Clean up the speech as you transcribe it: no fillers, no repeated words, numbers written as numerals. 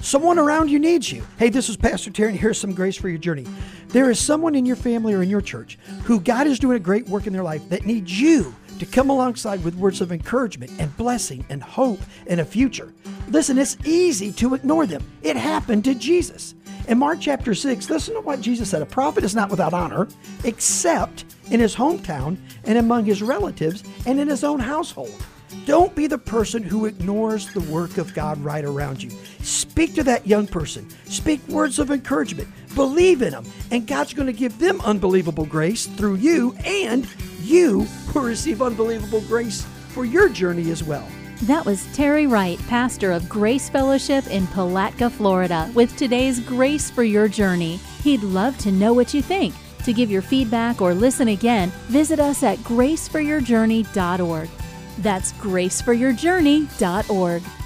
Someone around you needs you. Hey, this is Pastor Terry, and here's some grace for your journey. There is someone in your family or in your church who God is doing a great work in their life that needs you to come alongside with words of encouragement and blessing and hope and a future. Listen, it's easy to ignore them. It happened to Jesus. In Mark chapter 6, listen to what Jesus said. A prophet is not without honor, except in his hometown and among his relatives and in his own household. Don't be the person who ignores the work of God right around you. Speak to that young person. Speak words of encouragement. Believe in them. And God's going to give them unbelievable grace through you, and you will receive unbelievable grace for your journey as well. That was Terry Wright, pastor of Grace Fellowship in Palatka, Florida, with today's Grace for Your Journey. He'd love to know what you think. To give your feedback or listen again, visit us at graceforyourjourney.org. That's graceforyourjourney.org.